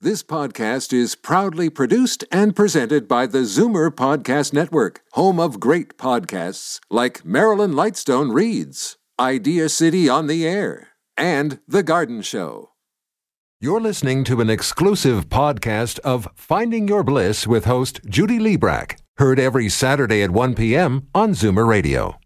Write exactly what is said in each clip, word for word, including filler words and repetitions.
This podcast is proudly produced and presented by the Zoomer Podcast Network, home of great podcasts like Marilyn Lightstone Reads, Idea City on the Air, and The Garden Show. You're listening to an exclusive podcast of Finding Your Bliss with host Judy Liebrack, heard every Saturday at one p.m. on Zoomer Radio.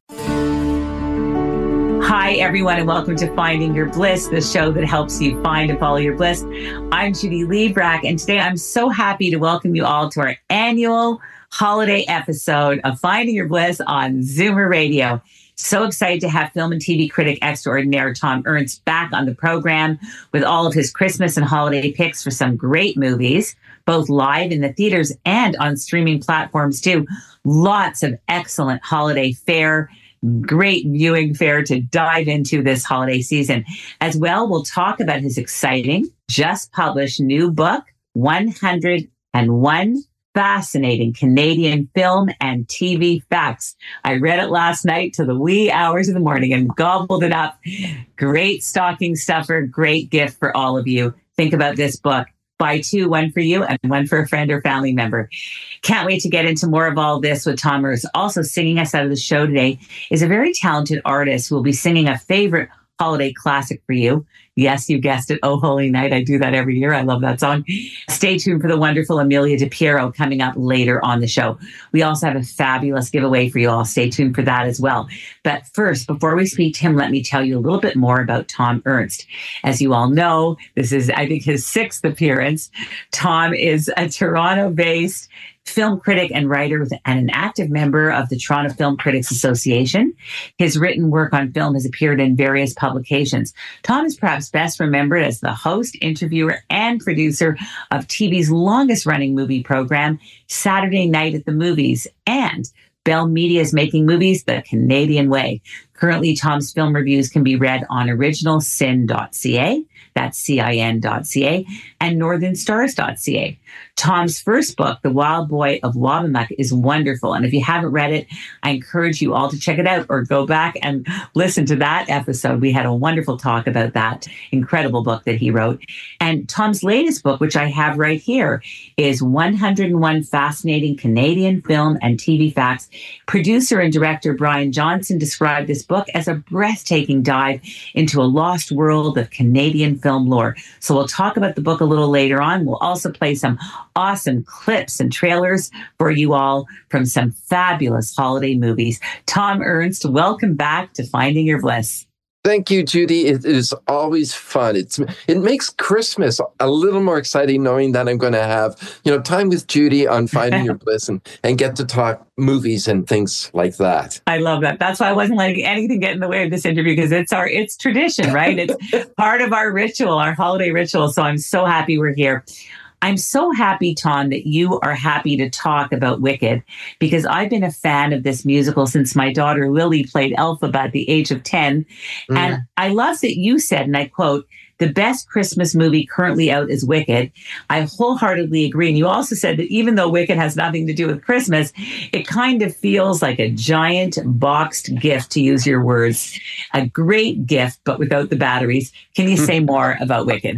Hi, everyone, and welcome to Finding Your Bliss, the show that helps you find and follow your bliss. I'm Judy Liebrack, and today I'm so happy to welcome you all to our annual holiday episode of Finding Your Bliss on Zoomer Radio. So excited to have film and T V critic extraordinaire Tom Ernst back on the program with all of his Christmas and holiday picks for some great movies, both live in the theaters and on streaming platforms too. Lots of excellent holiday fare. Great viewing fare to dive into this holiday season. As well, we'll talk about his exciting, just published new book, one hundred one Fascinating Canadian Film and T V Facts. I read it last night to the wee hours of the morning and gobbled it up. Great stocking stuffer, great gift for all of you. Think about this book. Buy two, one for you and one for a friend or family member. Can't wait to get into more of all this with Tom Ernst. Also singing us out of the show today is a very talented artist who will be singing a favorite holiday classic for you. Yes, you guessed it. Oh, Holy Night. I do that every year. I love that song. Stay tuned for the wonderful Amelia DiPiero coming up later on the show. We also have a fabulous giveaway for you all. Stay tuned for that as well. But first, before we speak to him, let me tell you a little bit more about Tom Ernst. As you all know, this is, I think, his sixth appearance. Tom is a Toronto-based film critic and writer and an active member of the Toronto Film Critics Association. His written work on film has appeared in various publications. Tom is perhaps best remembered as the host, interviewer, and producer of T V's longest-running movie program, Saturday Night at the Movies, and Bell Media's Making Movies the Canadian Way. Currently, Tom's film reviews can be read on original sin dot c a, that's C I N dot C A, and northern stars dot c a. Tom's first book, The Wild Boy of Wabamuck, is wonderful. And if you haven't read it, I encourage you all to check it out or go back and listen to that episode. We had a wonderful talk about that incredible book that he wrote. And Tom's latest book, which I have right here, is one hundred one Fascinating Canadian Film and T V Facts. Producer and director Brian Johnson described this book as a breathtaking dive into a lost world of Canadian film lore. So we'll talk about the book a little later on. We'll also play some awesome clips and trailers for you all from some fabulous holiday movies. Tom Ernst, welcome back to Finding Your Bliss. Thank you, Judy. It is always fun. It's it makes Christmas a little more exciting knowing that I'm going to have, you know, time with Judy on Finding Your Bliss and, and get to talk movies and things like that. I love that. That's why I wasn't letting anything get in the way of this interview, because it's our it's tradition, right? It's part of our ritual, our holiday ritual. So I'm so happy we're here. I'm so happy, Tom, that you are happy to talk about Wicked, because I've been a fan of this musical since my daughter Lily played Elphaba at the age of ten. Mm. And I love that you said, and I quote, "The best Christmas movie currently out is Wicked." I wholeheartedly agree. And you also said that even though Wicked has nothing to do with Christmas, it kind of feels like a giant boxed gift, to use your words. A great gift, but without the batteries. Can you say more about Wicked?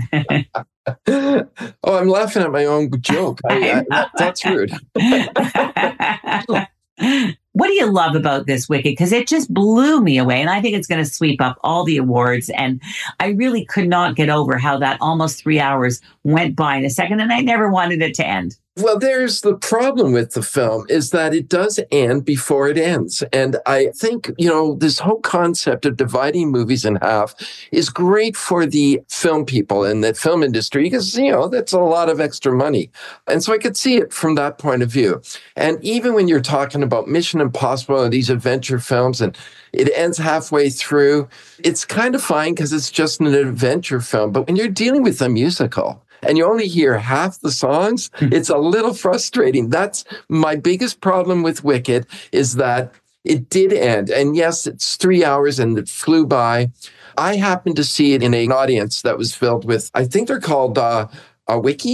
Oh, I'm laughing at my own joke. I, I, that's rude. What do you love about this Wicked? Because it just blew me away. And I think it's going to sweep up all the awards. And I really could not get over how that almost three hours went by in a second. And I never wanted it to end. Well, there's the problem with the film is that it does end before it ends. And I think, you know, this whole concept of dividing movies in half is great for the film people and the film industry because, you know, that's a lot of extra money. And so I could see it from that point of view. And even when you're talking about Mission Impossible and these adventure films and it ends halfway through, it's kind of fine because it's just an adventure film. But when you're dealing with a musical, and you only hear half the songs, it's a little frustrating. That's my biggest problem with Wicked, is that it did end. And yes, it's three hours and it flew by. I happened to see it in an audience that was filled with, I think they're called uh, uh, wikis.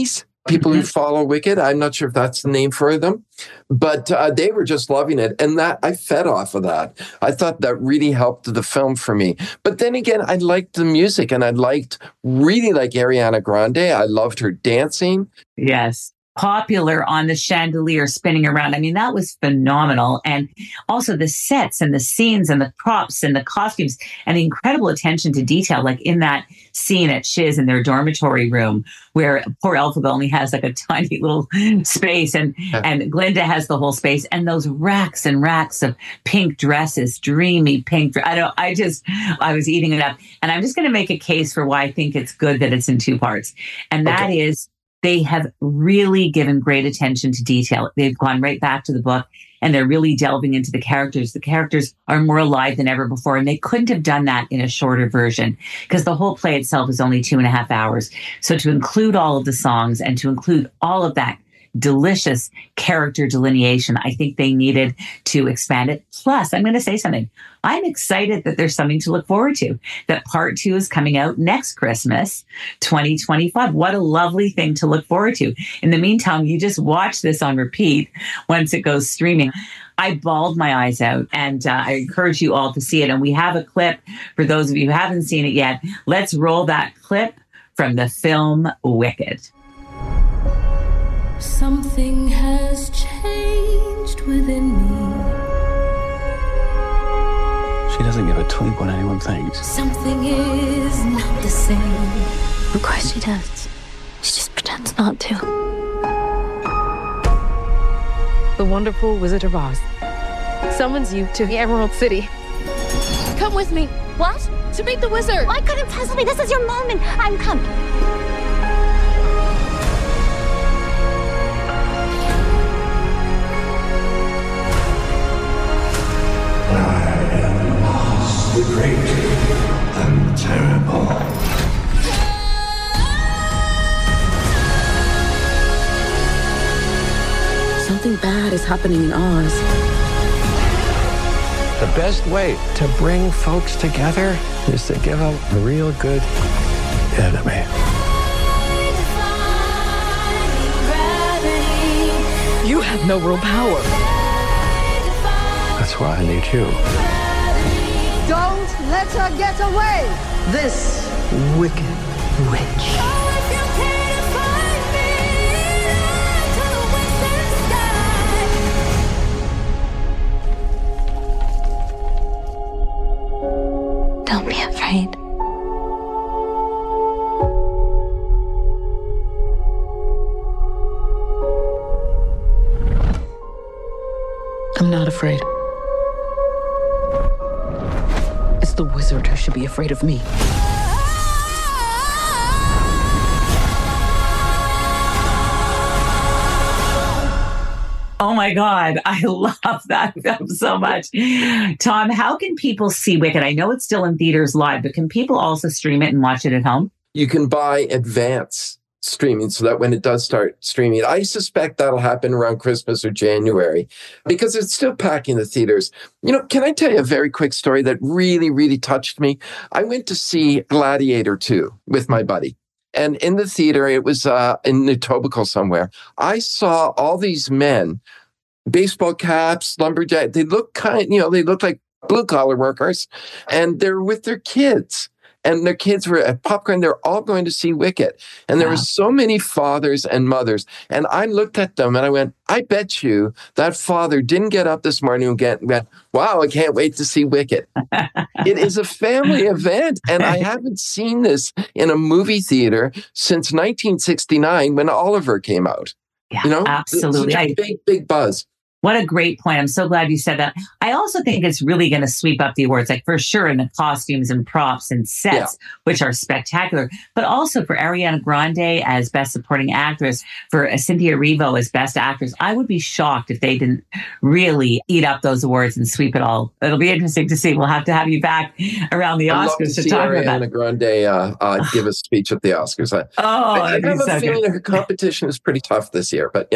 people who follow Wicked. I'm not sure if that's the name for them, but uh, they were just loving it. And that I fed off of that. I thought that really helped the film for me. But then again, I liked the music, and I liked, really like Ariana Grande. I loved her dancing. Yes. Popular on the chandelier spinning around. I mean, that was phenomenal. And also the sets and the scenes and the props and the costumes and the incredible attention to detail, like in that scene at Shiz in their dormitory room where poor Elphaba only has like a tiny little space, and, and Glinda has the whole space, and those racks and racks of pink dresses, dreamy pink. I don't, I just, I was eating it up. And I'm just going to make a case for why I think it's good that it's in two parts. And that okay. is, they have really given great attention to detail. They've gone right back to the book, and they're really delving into the characters. The characters are more alive than ever before, and they couldn't have done that in a shorter version because the whole play itself is only two and a half hours. So to include all of the songs and to include all of that delicious character delineation, I think they needed to expand it. Plus, I'm going to say something. I'm excited that there's something to look forward to, that part two is coming out next Christmas, twenty twenty-five. What a lovely thing to look forward to. In the meantime, you just watch this on repeat once it goes streaming. I bawled my eyes out, and uh, I encourage you all to see it. And we have a clip for those of you who haven't seen it yet. Let's roll that clip from the film Wicked. Something has changed within me. She doesn't give a tweet what anyone thinks. Something is not the same. Of course she does. She just pretends not to. The wonderful Wizard of Oz summons you to the Emerald City. Come with me. What? To meet the wizard. Why couldn't possibly? This is your moment. I'm coming. The great and terrible. Something bad is happening in Oz. The best way to bring folks together is to give them a real good enemy. You have no real power. That's why I need you. Don't let her get away! This wicked witch. Don't be afraid. I'm not afraid. It's the wizard who should be afraid of me. Oh my God, I love that film so much. Tom, how can people see Wicked? I know it's still in theaters live, but can people also stream it and watch it at home? You can buy advance streaming so that when it does start streaming, I suspect that'll happen around Christmas or January because it's still packing the theaters. You know, can I tell you a very quick story that really, really touched me? I went to see Gladiator two with my buddy. And in the theater, it was uh, in Etobicoke somewhere. I saw all these men, baseball caps, lumberjack. They look kind, you know, they look like blue collar workers, and they're with their kids. And their kids were at popcorn. They're all going to see Wicked. And there wow. were so many fathers and mothers. And I looked at them and I went, I bet you that father didn't get up this morning and get, went, wow, I can't wait to see Wicked. It is a family event. And I haven't seen this in a movie theater since nineteen sixty-nine when Oliver came out. Yeah, you know, absolutely. Such a big, big buzz. What a great point. I'm so glad you said that. I also think it's really going to sweep up the awards, like for sure in the costumes and props and sets, yeah. which are spectacular, but also for Ariana Grande as Best Supporting Actress, for Cynthia Erivo as Best Actress. I would be shocked if they didn't really eat up those awards and sweep it all. It'll be interesting to see. We'll have to have you back around the I'd Oscars love to, to see talk Ariana about that. Grande uh, uh, give a speech at the Oscars. I, oh, I have a so feeling good. her competition is pretty tough this year, but yeah.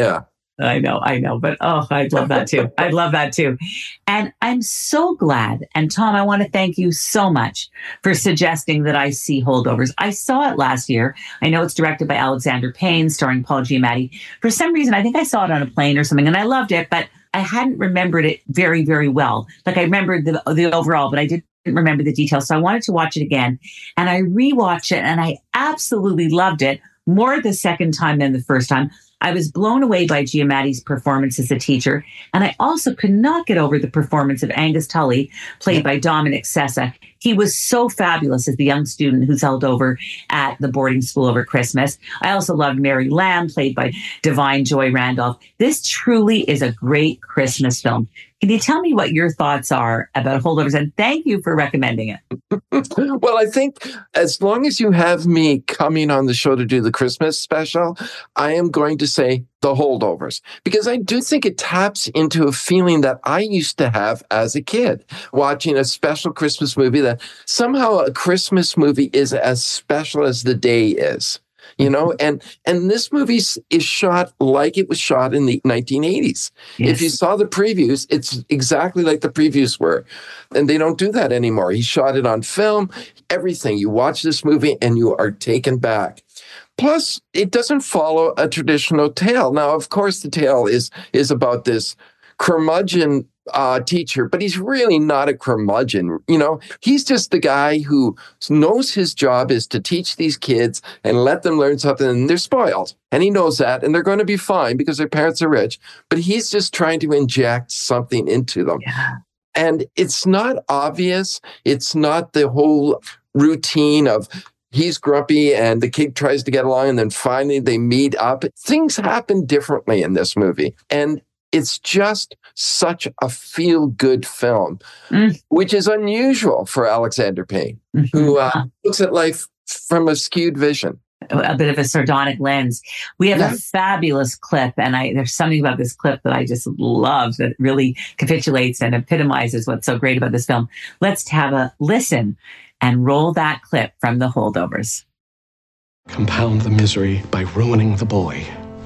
I know, I know, but oh, I'd love that too. I'd love that too. And I'm so glad. And Tom, I want to thank you so much for suggesting that I see Holdovers. I saw it last year. I know it's directed by Alexander Payne, starring Paul Giamatti. For some reason, I think I saw it on a plane or something, and I loved it, but I hadn't remembered it very, very well. Like I remembered the, the overall, but I didn't remember the details. So I wanted to watch it again, and I rewatched it, and I absolutely loved it more the second time than the first time. I was blown away by Giamatti's performance as a teacher, and I also could not get over the performance of Angus Tully, played by Dominic Sessa. He was so fabulous as the young student who's held over at the boarding school over Christmas. I also loved Mary Lamb, played by Divine Joy Randolph. This truly is a great Christmas film. Can you tell me what your thoughts are about Holdovers? And thank you for recommending it. Well, I think as long as you have me coming on the show to do the Christmas special, I am going to say The Holdovers, because I do think it taps into a feeling that I used to have as a kid, watching a special Christmas movie, that somehow a Christmas movie is as special as the day is. You know, and and this movie is shot like it was shot in the nineteen eighties. Yes. If you saw the previews, it's exactly like the previews were. And they don't do that anymore. He shot it on film, everything. You watch this movie and you are taken back. Plus, it doesn't follow a traditional tale. Now, of course, the tale is is about this curmudgeon uh, teacher, but he's really not a curmudgeon. You know, he's just the guy who knows his job is to teach these kids and let them learn something, and they're spoiled. And he knows that, and they're going to be fine because their parents are rich, but he's just trying to inject something into them. Yeah. And it's not obvious. It's not the whole routine of he's grumpy and the kid tries to get along, and then finally they meet up. Things happen differently in this movie. And it's just such a feel-good film, mm. which is unusual for Alexander Payne, mm-hmm. who uh, looks at life from a skewed vision. A bit of a sardonic lens. We have yeah. a fabulous clip, and I there's something about this clip that I just love that really capitulates and epitomizes what's so great about this film. Let's have a listen and roll that clip from The Holdovers. Compound the misery by ruining the boy.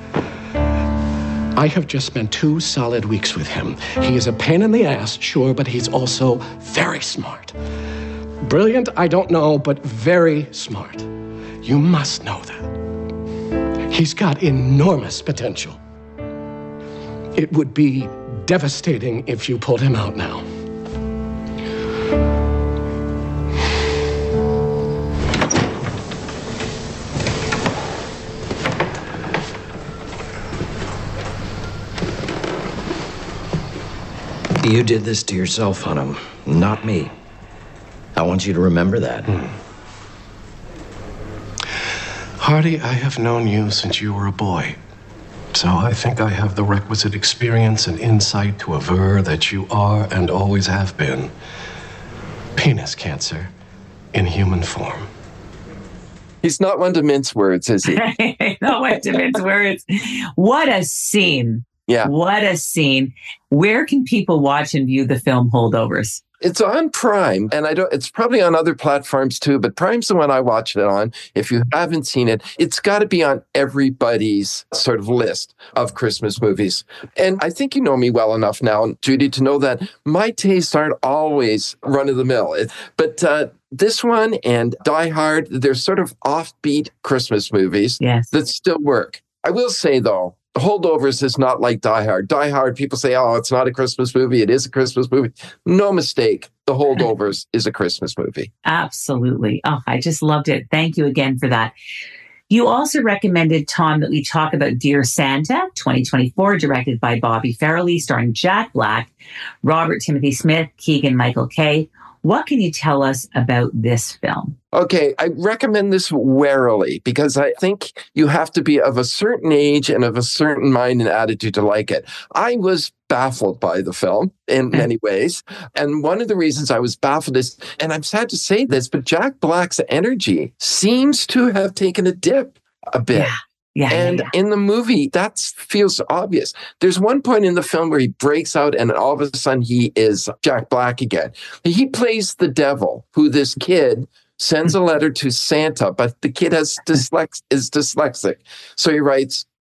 I have just spent two solid weeks with him. He is a pain in the ass, sure, but he's also very smart. Brilliant, I don't know, but very smart. You must know that. He's got enormous potential. It would be devastating if you pulled him out now. You did this to yourself, Hunnam, not me. I want you to remember that. Hmm. Hardy, I have known you since you were a boy. So I think I have the requisite experience and insight to aver that you are and always have been penis cancer in human form. He's not one to mince words, is he? Not one to mince words. What a scene. Yeah. What a scene. Where can people watch and view the film Holdovers? It's on Prime, and I don't. It's probably on other platforms too, but Prime's the one I watched it on. If you haven't seen it, it's got to be on everybody's sort of list of Christmas movies. And I think you know me well enough now, Judy, to know that my tastes aren't always run-of-the-mill. But uh, this one and Die Hard, they're sort of offbeat Christmas movies yes. that still work. I will say, though, Holdovers is not like Die Hard. Die Hard, people say, oh, it's not a Christmas movie. It is a Christmas movie. No mistake. The Holdovers is a Christmas movie. Absolutely. Oh, I just loved it. Thank you again for that. You also recommended, Tom, that we talk about Dear Santa, twenty twenty-four, directed by Bobby Farrelly, starring Jack Black, Robert Timothy Smith, Keegan-Michael Kay. What can you tell us about this film? Okay, I recommend this warily because I think you have to be of a certain age and of a certain mind and attitude to like it. I was baffled by the film in many ways. And one of the reasons I was baffled is, and I'm sad to say this, but Jack Black's energy seems to have taken a dip a bit. Yeah. Yeah, and yeah, yeah. in the movie, that feels obvious. There's one point in the film where he breaks out and all of a sudden he is Jack Black again. He plays the devil, who this kid sends a letter to Santa, but the kid has dyslex- is dyslexic. So he writes,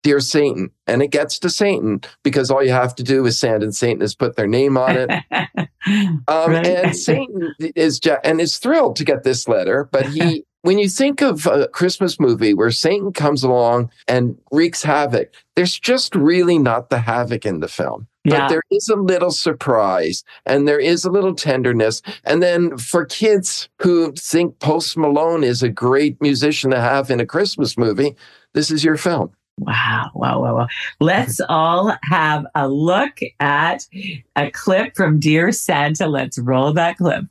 Dear Satan. And it gets to Satan because all you have to do with Santa and Satan is put their name on it. um, right. And Satan is, and is thrilled to get this letter, but he, when you think of a Christmas movie where Satan comes along and wreaks havoc, there's just really not the havoc in the film. Yeah. But there is a little surprise and there is a little tenderness. And then for kids who think Post Malone is a great musician to have in a Christmas movie, this is your film. Wow, wow, wow, wow. Let's all have a look at a clip from Dear Santa. Let's roll that clip.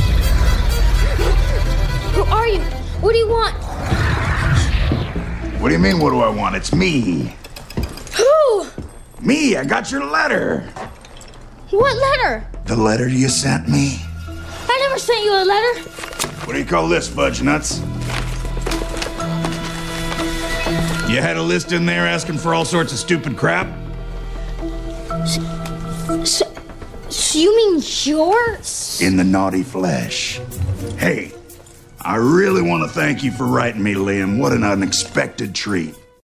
Who are you? What do you want? What do you mean, what do I want? It's me. Who? Me, I got your letter. What letter? The letter you sent me. I never sent you a letter. What do you call this, fudge nuts? You had a list in there asking for all sorts of stupid crap? So, so you mean yours? In the naughty flesh. Hey, I really want to thank you for writing me, Liam. What an unexpected treat.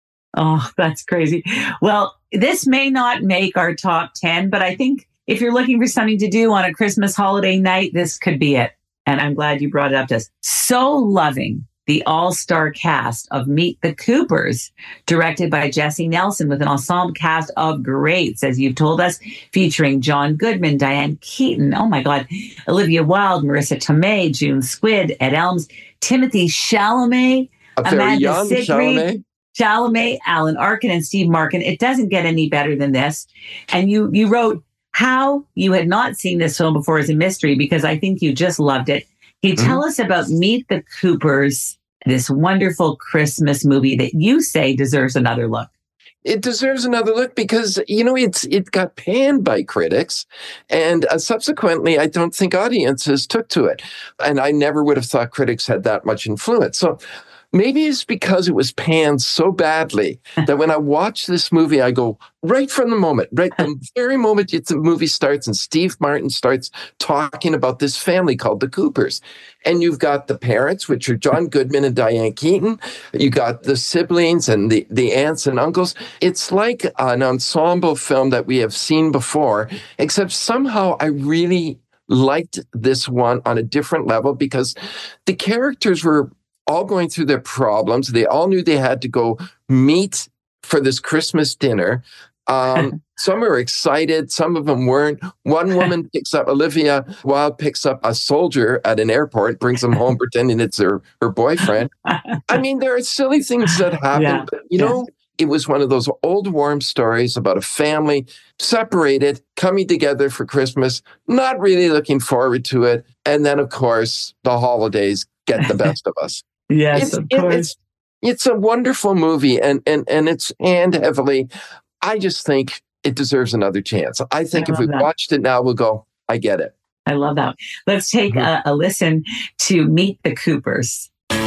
Oh, that's crazy. Well, this may not make our top ten, but I think if you're looking for something to do on a Christmas holiday night, this could be it. And I'm glad you brought it up to us. So loving the all-star cast of Meet the Coopers, directed by Jesse Nelson with an ensemble cast of greats, as you've told us, featuring John Goodman, Diane Keaton, oh my God, Olivia Wilde, Marissa Tomei, June Squidd, Ed Elms, Timothy Chalamet, a very Amanda young Seyfried, Chalamet. Chalamet, Alan Arkin, and Steve Martin. It doesn't get any better than this. And you you wrote how you had not seen this film before as a mystery, because I think you just loved it. Can you tell mm-hmm. us about Meet the Coopers, this wonderful Christmas movie that you say deserves another look? It deserves another look because, you know, it's it got panned by critics, and uh, subsequently, I don't think audiences took to it. And I never would have thought critics had that much influence. So maybe it's because it was panned so badly that when I watch this movie, I go right from the moment, right the very moment the movie starts and Steve Martin starts talking about this family called the Coopers. And you've got the parents, which are John Goodman and Diane Keaton. You got the siblings and the, the aunts and uncles. It's like an ensemble film that we have seen before, except somehow I really liked this one on a different level because the characters were all going through their problems. They all knew they had to go meet for this Christmas dinner. Um, some are excited. Some of them weren't. One woman picks up, Olivia Wilde picks up a soldier at an airport, brings him home pretending it's her, her boyfriend. I mean, there are silly things that happen. Yeah. But, you know, it was one of those old warm stories about a family separated, coming together for Christmas, not really looking forward to it. And then, of course, the holidays get the best of us. Yes, it's, of it, course. It's, it's a wonderful movie, and, and, and it's panned heavily. I just think it deserves another chance. I think I if we that. watched it now, we'll go, I get it. I love that. Let's take mm-hmm. a, a listen to Meet the Coopers.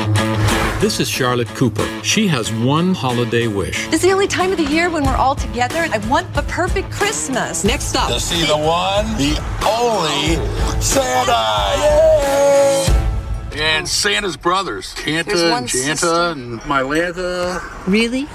This is Charlotte Cooper. She has one holiday wish. This is the only time of the year when we're all together. I want the perfect Christmas. Next up. To see the one, the only Santa. Yay! And Santa's brothers, Kanta and Janta and Mylanta. Really?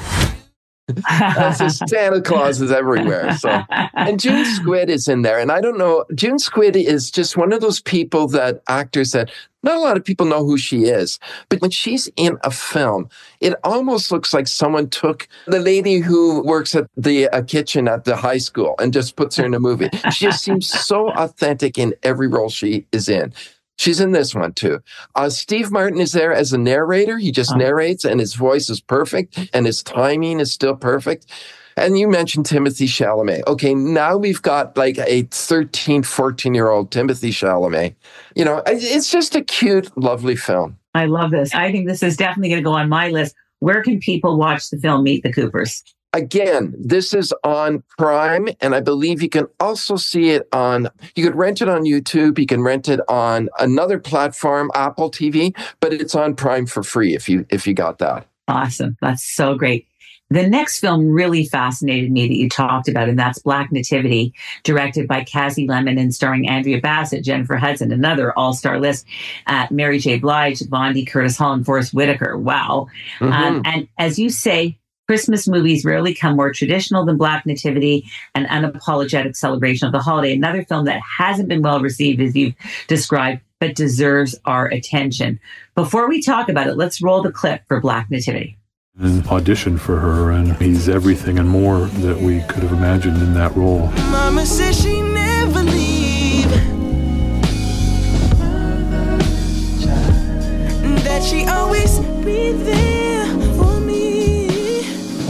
Santa Claus is everywhere. So, and June Squidd is in there. And I don't know, June Squidd is just one of those people that actors that not a lot of people know who she is. But when she's in a film, it almost looks like someone took the lady who works at the uh, kitchen at the high school and just puts her in a movie. She just seems so authentic in every role she is in. She's in this one, too. Uh, Steve Martin is there as a narrator. He just oh. narrates, and his voice is perfect, and his timing is still perfect. And you mentioned Timothy Chalamet. Okay, now we've got like a thirteen, fourteen-year-old Timothy Chalamet. You know, it's just a cute, lovely film. I love this. I think this is definitely going to go on my list. Where can people watch the film Meet the Coopers? Again, this is on Prime, and I believe you can also see it on, you could rent it on YouTube, you can rent it on another platform, Apple T V, but it's on Prime for free if you if you got that. Awesome. That's so great. The next film really fascinated me that you talked about, and that's Black Nativity, directed by Kasi Lemmon and starring Andrea Bassett, Jennifer Hudson, another all-star list, uh, Mary J. Blige, Bondi, Curtis Hall, and Forrest Whitaker. Wow. Mm-hmm. Um, and as you say, Christmas movies rarely come more traditional than Black Nativity, an unapologetic celebration of the holiday. Another film that hasn't been well received, as you've described, but deserves our attention. Before we talk about it, let's roll the clip for Black Nativity. And auditioned for her, and he's everything and more that we could have imagined in that role. Mama says she never leave, that she always be there for me.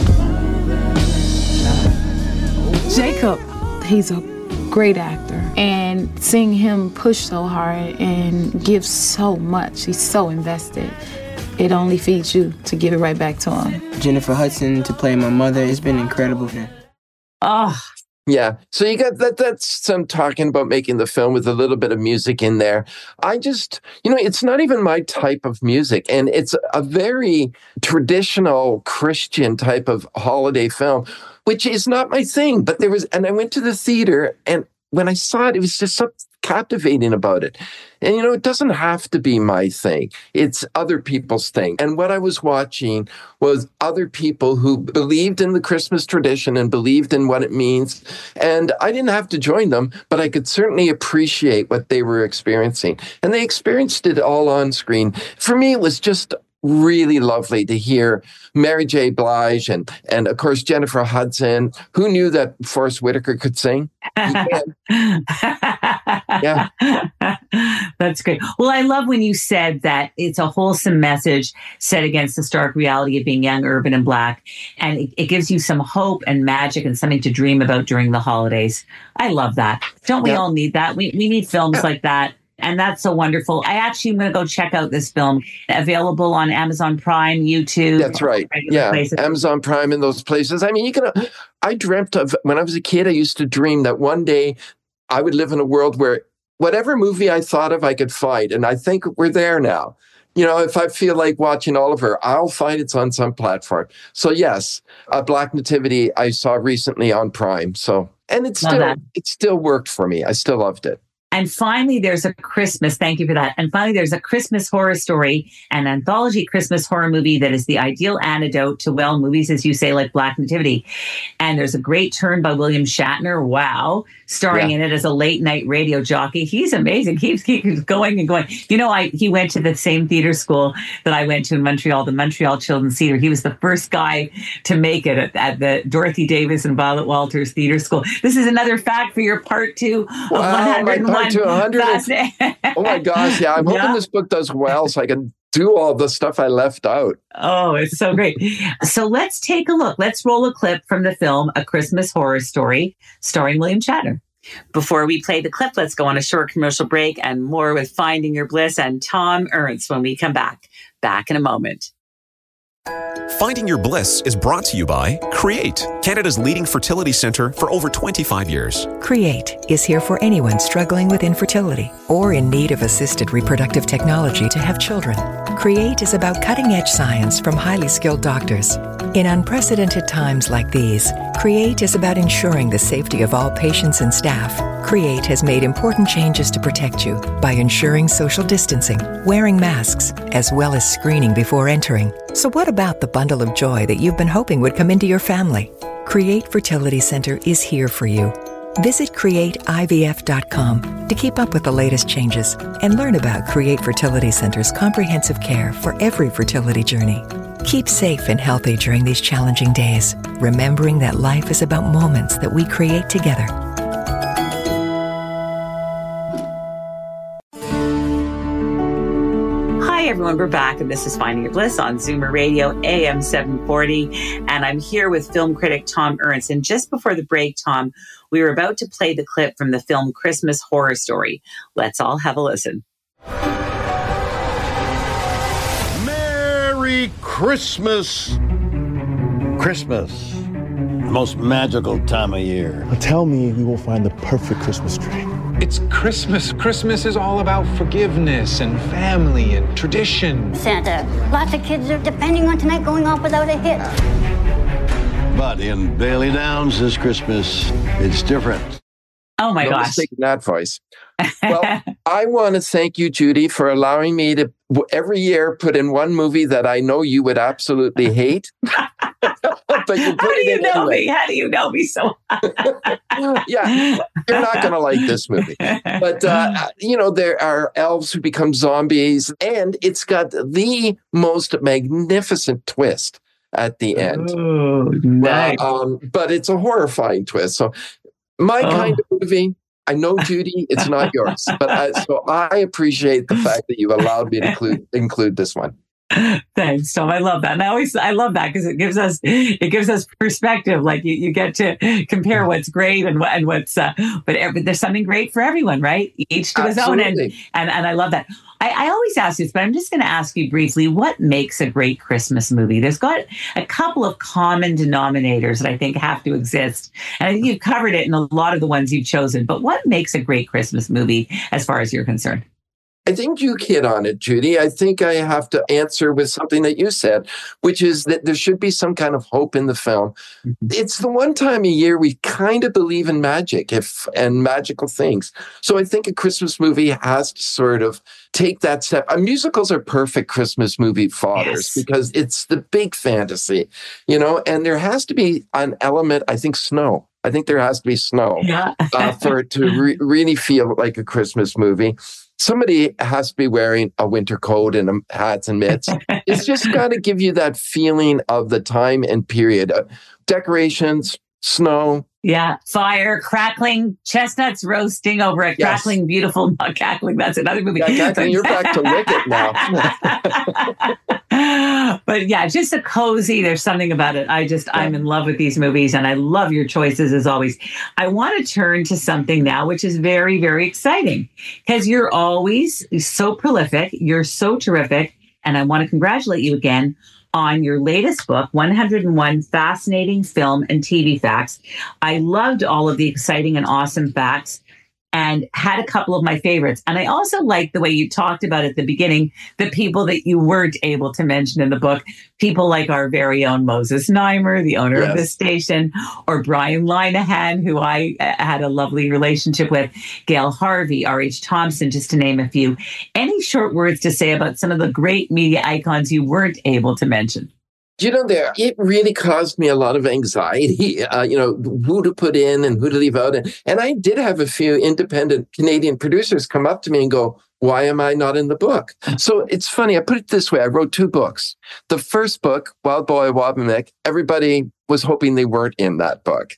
Jacob, he's a great actor, and seeing him push so hard and give so much, he's so invested. It only feeds you to give it right back to him. Jennifer Hudson to play my mother, it's been incredible. Oh. Yeah. So you got that, that's some talking about making the film with a little bit of music in there. I just, you know, it's not even my type of music. And it's a very traditional Christian type of holiday film, which is not my thing. But there was, and I went to the theater, and when I saw it, it was just something captivating about it. And, you know, it doesn't have to be my thing. It's other people's thing. And what I was watching was other people who believed in the Christmas tradition and believed in what it means. And I didn't have to join them, but I could certainly appreciate what they were experiencing. And they experienced it all on screen. For me, it was just really lovely to hear Mary J. Blige and, and of course, Jennifer Hudson. Who knew that Forrest Whitaker could sing? Yeah. That's great. Well, I love when you said that it's a wholesome message set against the stark reality of being young, urban, and Black. And it, it gives you some hope and magic and something to dream about during the holidays. I love that. Don't we yeah. all need that? We, we need films yeah. like that. And that's so wonderful. I actually am going to go check out this film. Available on Amazon Prime, YouTube. That's right. Yeah, places. Amazon Prime and those places. I mean, you can. I dreamt of, when I was a kid, I used to dream that one day I would live in a world where whatever movie I thought of, I could find. And I think we're there now. You know, if I feel like watching Oliver, I'll find it's on some platform. So yes, uh, Black Nativity I saw recently on Prime. So, and it still, it still worked for me. I still loved it. And finally, there's a Christmas, thank you for that. And finally, there's a Christmas horror story, an anthology Christmas horror movie that is the ideal antidote to, well, movies, as you say, like Black Nativity. And there's a great turn by William Shatner, wow, starring yeah. in it as a late night radio jockey. He's amazing. He keeps going and going. You know, I he went to the same theater school that I went to in Montreal, the Montreal Children's Theater. He was the first guy to make it at, at the Dorothy Davis and Violet Walters Theater School. This is another fact for your part two of wow, one oh one. To one hundred. Oh my gosh, yeah. I'm yeah. hoping this book does well so I can do all the stuff I left out. Oh, it's so great. So let's take a look. Let's roll a clip from the film A Christmas Horror Story, starring William Shatner. Before we play the clip, let's go on a short commercial break and more with Finding Your Bliss and Tom Ernst when we come back. Back in a moment. Finding Your Bliss is brought to you by Create, Canada's leading fertility centre for over twenty-five years. Create is here for anyone struggling with infertility or in need of assisted reproductive technology to have children. Create is about cutting-edge science from highly skilled doctors. In unprecedented times like these, Create is about ensuring the safety of all patients and staff. Create has made important changes to protect you by ensuring social distancing, wearing masks, as well as screening before entering. So what about the bundle of joy that you've been hoping would come into your family? Create Fertility Center is here for you. Visit create I V F dot com to keep up with the latest changes and learn about Create Fertility Center's comprehensive care for every fertility journey. Keep safe and healthy during these challenging days, remembering that life is about moments that we create together. Hi, everyone. We're back, and this is Finding Your Bliss on Zoomer Radio, A M seven forty. And I'm here with film critic Tom Ernst. And just before the break, Tom, we were about to play the clip from the film Christmas Horror Story. Let's all have a listen. Merry Christmas. Christmas, the most magical time of year. Now tell me we will find the perfect Christmas tree. It's Christmas. Christmas is all about forgiveness and family and tradition. Santa, lots of kids are depending on tonight going off without a hit. But in Bailey Downs this Christmas, it's different. Oh my no gosh. Taking that voice. Well, I want to thank you, Judy, for allowing me to every year put in one movie that I know you would absolutely hate. But you put How do it you in know anyway. me? How do you know me so? Yeah, you're not going to like this movie. But, uh, you know, there are elves who become zombies, and it's got the most magnificent twist at the end. Oh, nice. Well, um, but it's a horrifying twist. So my Oh. kind of movie, I know, Judy, it's not yours. But I, so I appreciate the fact that you allowed me to include, include this one. Thanks, Tom. I love that. And I always, I love that because it gives us, it gives us perspective. Like you, you get to compare what's great and what, and what's, uh, but every, there's something great for everyone, right? Each to his own. And, and, and I love that. I, I always ask this, but I'm just going to ask you briefly, what makes a great Christmas movie? There's got a couple of common denominators that I think have to exist. And I think you've covered it in a lot of the ones you've chosen, but what makes a great Christmas movie as far as you're concerned? I think you hit on it, Judy. I think I have to answer with something that you said, which is that there should be some kind of hope in the film. Mm-hmm. It's the one time a year we kind of believe in magic if and magical things. So I think a Christmas movie has to sort of take that step. Uh, musicals are perfect Christmas movie fathers yes. because it's the big fantasy, you know, and there has to be an element, I think, snow. I think there has to be snow yeah. uh, for it to re- really feel like a Christmas movie. Somebody has to be wearing a winter coat and um, hats and mitts. It's just got to give you that feeling of the time and period. Uh, decorations, snow. Yeah, fire, crackling, chestnuts roasting over a Yes. crackling, beautiful, not cackling. That's another movie. Yeah, cackling, you're back to Wicked now. But yeah, just a cozy, there's something about it. I just, yeah. I'm in love with these movies and I love your choices as always. I want to turn to something now, which is very, very exciting because you're always so prolific. You're so terrific. And I want to congratulate you again on your latest book, one hundred one Fascinating Film and T V Facts. I loved all of the exciting and awesome facts and had a couple of my favorites. And I also liked the way you talked about at the beginning, the people that you weren't able to mention in the book, people like our very own Moses Neimer, the owner yes. of this station, or Brian Linehan, who I uh, had a lovely relationship with, Gail Harvey, R H Thompson, just to name a few. Any short words to say about some of the great media icons you weren't able to mention? You know, there it really caused me a lot of anxiety, uh, you know, who to put in and who to leave out. And, and I did have a few independent Canadian producers come up to me and go, why am I not in the book? So it's funny. I put it this way. I wrote two books. The first book, Wild Boy Wabamek, everybody was hoping they weren't in that book.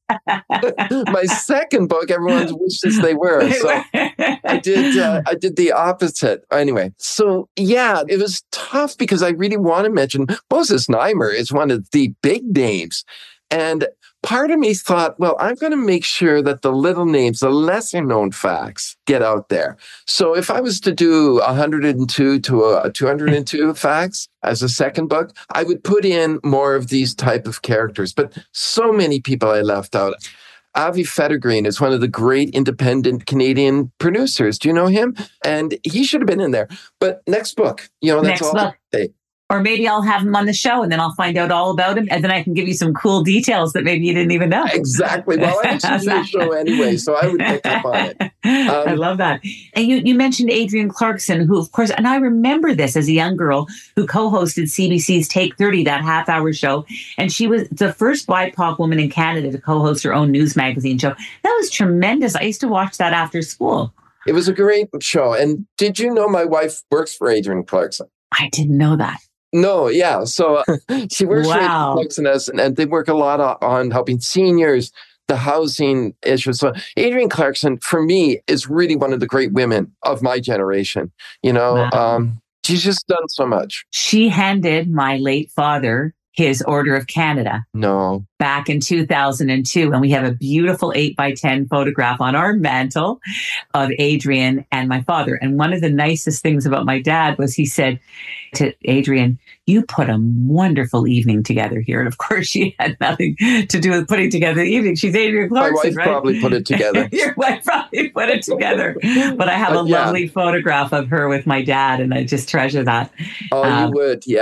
My second book, everyone wishes they were. So I did. Uh, I did the opposite. Anyway, so yeah, it was tough because I really want to mention Moses Neimer is one of the big names, and part of me thought, well, I'm going to make sure that the little names, the lesser known facts, get out there. So if I was to do one hundred two to uh, two hundred two facts as a second book, I would put in more of these type of characters. But so many people I left out. Avi Fettergreen is one of the great independent Canadian producers. Do you know him? And he should have been in there. But next book, you know, that's next all book. I say. Or maybe I'll have him on the show and then I'll find out all about him. And then I can give you some cool details that maybe you didn't even know. Exactly. Well, I listened to the show anyway, so I would pick up on it. Um, I love that. And you, you mentioned Adrienne Clarkson, who, of course, and I remember this as a young girl who co-hosted C B C's Take thirty, that half-hour show. And she was the first B I P O C woman in Canada to co-host her own news magazine show. That was tremendous. I used to watch that after school. It was a great show. And did you know my wife works for Adrienne Clarkson? I didn't know that. No, yeah. So uh, she works wow. for Adrienne Clarkson, and, and they work a lot on, on helping seniors, the housing issues. So Adrienne Clarkson, for me, is really one of the great women of my generation. You know, wow. um, she's just done so much. She handed my late father his Order of Canada. No. Back in two thousand two. And we have a beautiful eight by ten photograph on our mantle of Adrienne and my father. And one of the nicest things about my dad was he said to Adrienne, you put a wonderful evening together here. And of course, she had nothing to do with putting together the evening. She's Adrienne Clarkson, My wife right? probably put it together. Your wife probably put it together. But I have a uh, yeah. lovely photograph of her with my dad, and I just treasure that. Oh, um, you would, yeah.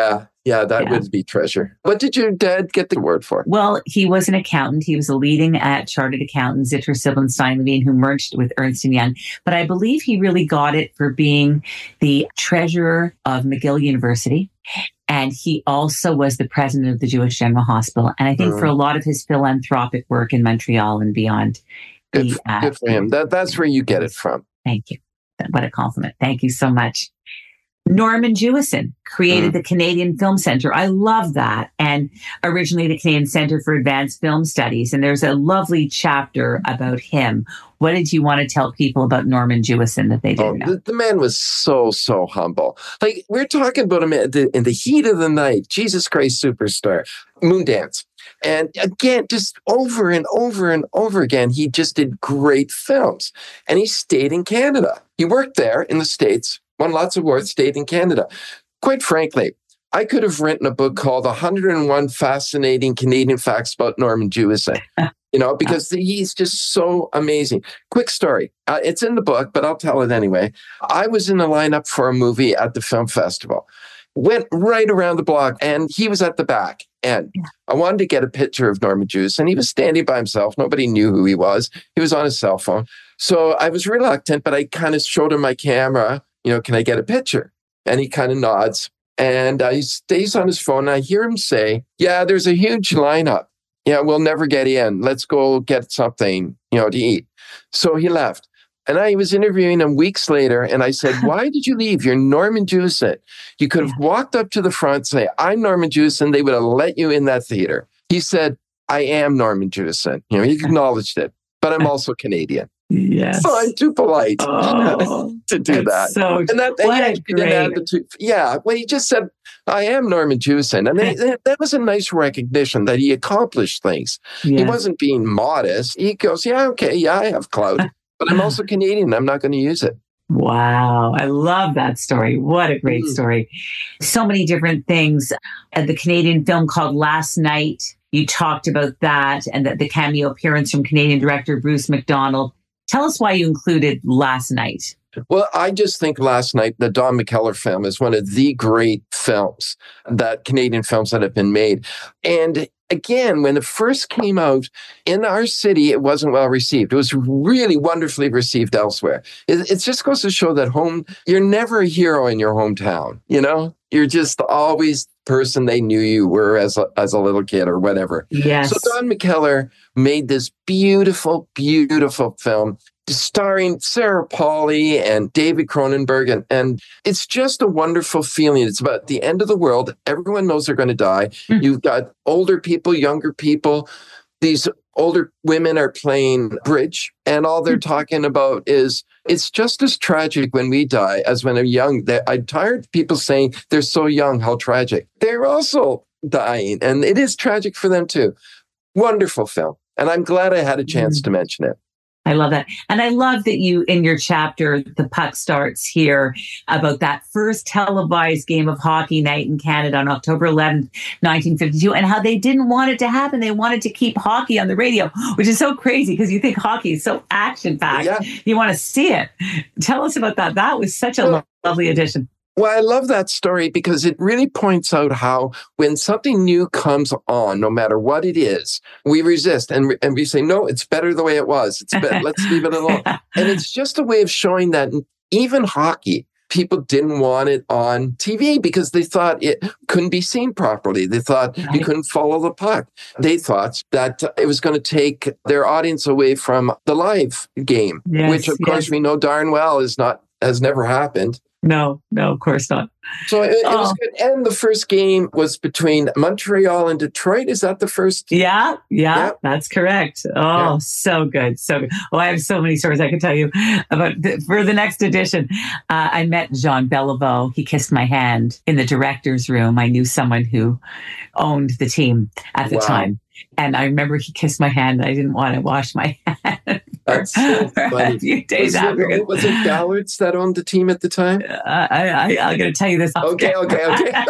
Yeah, that Yeah. would be treasure. What did your dad get the award for? Well, he was an accountant. He was a leading at chartered accountant, Zitter, Siblin, Stein, Levine, who merged with Ernst and Young. But I believe he really got it for being the treasurer of McGill University. And he also was the president of the Jewish General Hospital. And I think Mm. for a lot of his philanthropic work in Montreal and beyond. Good, he, f- uh, good for him. That, that's where you get it from. Thank you. What a compliment. Thank you so much. Norman Jewison created Mm. the Canadian Film Centre. I love that. And originally the Canadian Centre for Advanced Film Studies. And there's a lovely chapter about him. What did you want to tell people about Norman Jewison that they didn't Oh, know? the, the man was so, so humble. Like, we're talking about him in the, in the heat of the night. Jesus Christ Superstar, Moondance. And again, just over and over and over again, he just did great films. And he stayed in Canada. He worked there in the States, won lots of awards, stayed in Canada. Quite frankly, I could have written a book called one hundred and one Fascinating Canadian Facts About Norman Jewison. You know, because he's just so amazing. Quick story. Uh, it's in the book, but I'll tell it anyway. I was in the lineup for a movie at the film festival. Went right around the block, and he was at the back. And I wanted to get a picture of Norman Jewison. He was standing by himself. Nobody knew who he was. He was on his cell phone. So I was reluctant, but I kind of showed him my camera. You know, can I get a picture? And he kind of nods. And uh, he stays on his phone. And I hear him say, yeah, there's a huge lineup. Yeah, we'll never get in. Let's go get something, you know, to eat. So he left. And I was interviewing him weeks later, and I said, why did you leave? You're Norman Jewison. You could have walked up to the front and say, I'm Norman Jewison. They would have let you in that theater. He said, I am Norman Jewison. You know, he acknowledged it, but I'm also Canadian. Yes. So I'm too polite Oh, to do that. So, and that, what and a he didn't add great- the two, yeah, well, he just said, I am Norman Jewison. And they, they, that was a nice recognition that he accomplished things. He Yes. wasn't being modest. He goes, yeah, okay, yeah, I have clout, but I'm also Canadian. I'm not going to use it. Wow. I love that story. What a great Mm. story. So many different things. At the Canadian film called Last Night, you talked about that and that the cameo appearance from Canadian director Bruce McDonald. Tell us why you included Last Night. Well, I just think Last Night, the Don McKellar film, is one of the great films, that Canadian films that have been made. And again, when it first came out in our city, it wasn't well received. It was really wonderfully received elsewhere. It, it just goes to show that home, you're never a hero in your hometown, you know? You're just always the person they knew you were as a, as a little kid or whatever. Yes. So Don McKellar made this beautiful, beautiful film starring Sarah Polley and David Cronenberg. And, and it's just a wonderful feeling. It's about the end of the world. Everyone knows they're going to die. Mm. You've got older people, younger people. These older women are playing bridge, and all they're talking about is it's just as tragic when we die as when they're young. They, I'm tired of people saying they're so young, how tragic. They're also dying, and it is tragic for them too. Wonderful film. And I'm glad I had a chance to mention it. I love that. And I love that you, in your chapter, The Puck Starts Here, about that first televised game of hockey night in Canada on October eleventh, nineteen fifty-two, and how they didn't want it to happen. They wanted to keep hockey on the radio, which is so crazy because you think hockey is so action-packed. Yeah. You want to see it. Tell us about that. That was such a lo- lovely addition. Well, I love that story because it really points out how when something new comes on, no matter what it is, we resist and, and we say, no, it's better the way it was. It's better. Let's leave it alone. And it's just a way of showing that even hockey, people didn't want it on T V because they thought it couldn't be seen properly. They thought right. you couldn't follow the puck. They thought that it was going to take their audience away from the live game, yes, which of yes. course we know darn well is not, has never happened. No, no, of course not. So it, oh. it was good. And the first game was between Montreal and Detroit. Is that the first? Yeah, yeah, yeah. That's correct. Oh, yeah. so good. So good. Oh, I have so many stories I could tell you about. The, for the next edition, uh, I met Jean Beliveau. He kissed my hand in the director's room. I knew someone who owned the team at the wow. time. And I remember he kissed my hand. I didn't want to wash my hand. That's so funny. A few days was, after. it, was it Ballards that owned the team at the time? Uh, I, I, I'm going to tell you this. Okay, okay,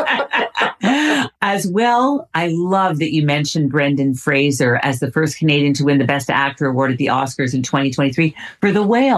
okay. As well, I love that you mentioned Brendan Fraser as the first Canadian to win the Best Actor award at the Oscars in twenty twenty-three for The Whale.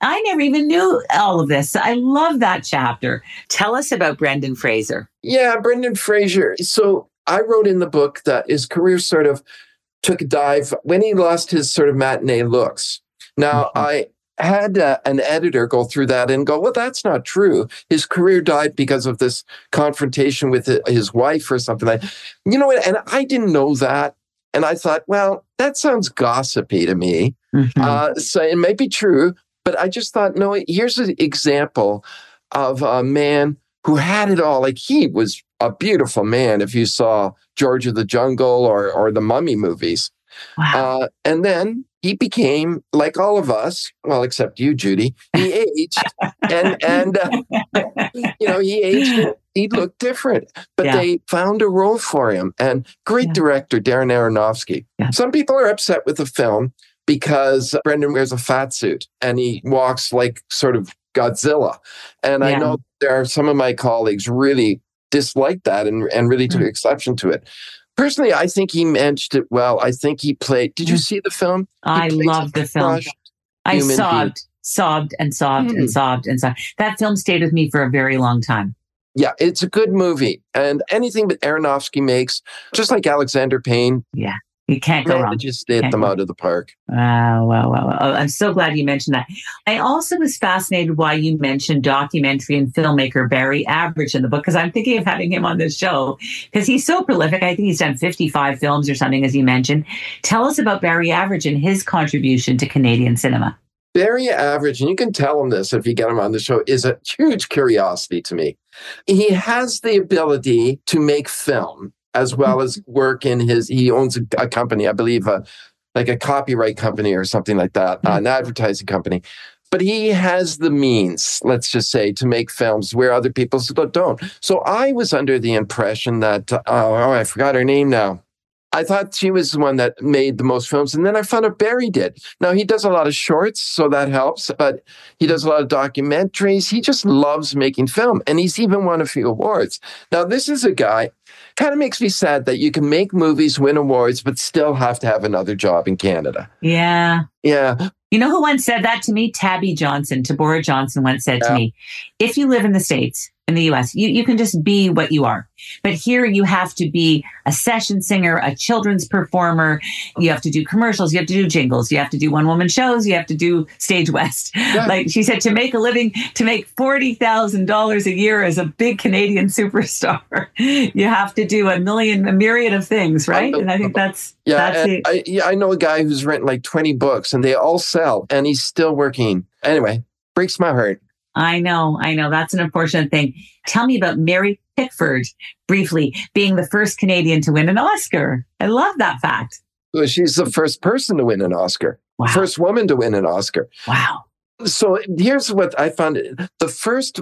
I never even knew all of this. I love that chapter. Tell us about Brendan Fraser. Yeah, Brendan Fraser. So I wrote in the book that his career sort of took a dive when he lost his sort of matinee looks. Now, mm-hmm. I had uh, an editor go through that and go, well, that's not true. His career died because of this confrontation with his wife or something like that. You know what? And I didn't know that. And I thought, well, that sounds gossipy to me. Mm-hmm. Uh, so it may be true, but I just thought, no, here's an example of a man who had it all. Like, he was a beautiful man if you saw George of the Jungle or, or the Mummy movies. Wow. Uh, and then he became, like all of us, well, except you, Judy, he aged and, and uh, you know, he aged and he looked different, but yeah. they found a role for him. And great yeah. director, Darren Aronofsky. Yeah. Some people are upset with the film because Brendan wears a fat suit and he walks like sort of Godzilla. And yeah. I know there are some of my colleagues really disliked that and, and really took mm. exception to it. Personally, I think he managed it well. I think he played. Did you see the film? I loved the film. I sobbed, being. sobbed and sobbed mm. and sobbed and sobbed. That film stayed with me for a very long time. Yeah, it's a good movie. And anything that Aronofsky makes, just like Alexander Payne. Yeah, you can't go wrong. Just hit them out of the park. Wow, wow, wow, wow. Oh, I'm so glad you mentioned that. I also was fascinated why you mentioned documentary and filmmaker Barry Average in the book, because I'm thinking of having him on this show because he's so prolific. I think he's done fifty-five films or something, as you mentioned. Tell us about Barry Average and his contribution to Canadian cinema. Barry Average, and you can tell him this if you get him on the show, is a huge curiosity to me. He has the ability to make film as well as work in his, he owns a, a company, I believe, a, like a copyright company or something like that, uh, an advertising company. But he has the means, let's just say, to make films where other people don't. So I was under the impression that, uh, oh, I forgot her name now. I thought she was the one that made the most films. And then I found out Barry did. Now, he does a lot of shorts, so that helps. But he does a lot of documentaries. He just loves making film. And he's even won a few awards. Now, this is a guy, kind of makes me sad that you can make movies, win awards, but still have to have another job in Canada. Yeah. Yeah. You know who once said that to me? Tabby Johnson, Tabora Johnson once said yeah. to me, if you live in the States, in the U S, you, you can just be what you are. But here you have to be a session singer, a children's performer. You have to do commercials. You have to do jingles. You have to do one-woman shows. You have to do Stage West. Yeah. Like she said, to make a living, to make forty thousand dollars a year as a big Canadian superstar, you have to do a million, a myriad of things, right? And I think that's, yeah, that's it. I, yeah, I know a guy who's written like twenty books and they all sell and he's still working. Anyway, breaks my heart. I know, I know. That's an unfortunate thing. Tell me about Mary Pickford, briefly, being the first Canadian to win an Oscar. I love that fact. Well, she's the first person to win an Oscar. Wow. First woman to win an Oscar. Wow. So here's what I found. The first,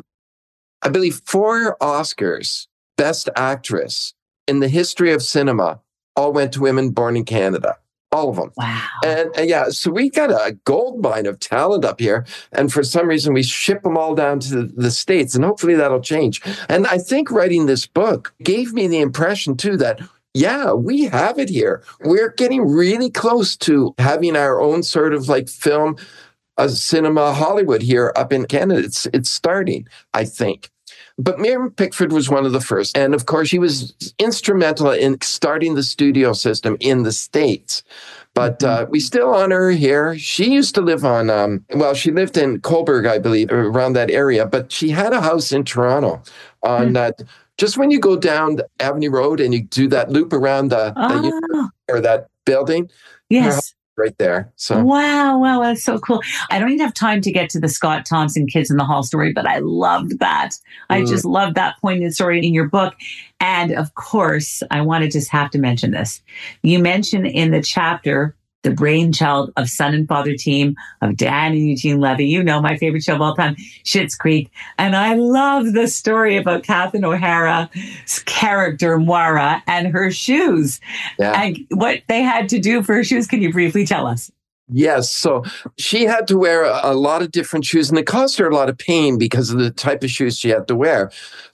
I believe, four Oscars, Best Actress in the history of cinema, all went to women born in Canada. All of them. Wow. And, and yeah, so we got a gold mine of talent up here. And for some reason, we ship them all down to the, the States. And hopefully that'll change. And I think writing this book gave me the impression, too, that, yeah, we have it here. We're getting really close to having our own sort of like film, uh, cinema, Hollywood here up in Canada. It's, it's starting, I think. But Mary Pickford was one of the first. And of course, she was instrumental in starting the studio system in the States. But uh, we still honor her here. She used to live on, um, well, she lived in Cobourg, I believe, around that area. But she had a house in Toronto on mm. that. Just when you go down Avenue Road and you do that loop around the, oh. the or that building. Yes. Right there. So wow, wow, that's so cool. I don't even have time to get to the Scott Thompson Kids in the Hall story, but I loved that. I mm. just loved that poignant story in your book. And of course, I want to just have to mention this. You mentioned in the chapter the brainchild of Son and Father team of Dan and Eugene Levy. You know, my favorite show of all time, Schitt's Creek. And I love the story about Catherine O'Hara's character, Moira, and her shoes. Yeah. And what they had to do for her shoes. Can you briefly tell us? Yes. So she had to wear a, a lot of different shoes, and it caused her a lot of pain because of the type of shoes she had to wear.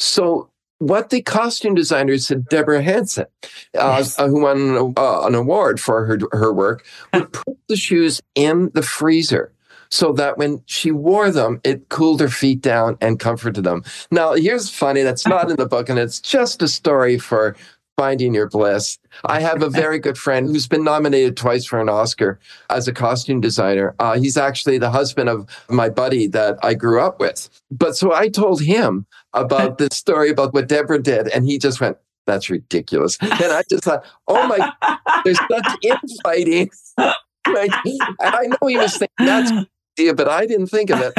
So what the costume designer said, Deborah Hansen, uh, yes. uh, who won uh, an award for her her work, would put the shoes in the freezer so that when she wore them, it cooled her feet down and comforted them. Now, here's funny, that's not in the book, and it's just a story for Finding Your Bliss. I have a very good friend who's been nominated twice for an Oscar as a costume designer. Uh, he's actually the husband of my buddy that I grew up with. But so I told him about this story about what Deborah did, and he just went, that's ridiculous. And I just thought, oh my, there's such infighting. Like, and I know he was thinking that's an idea, but I didn't think of it.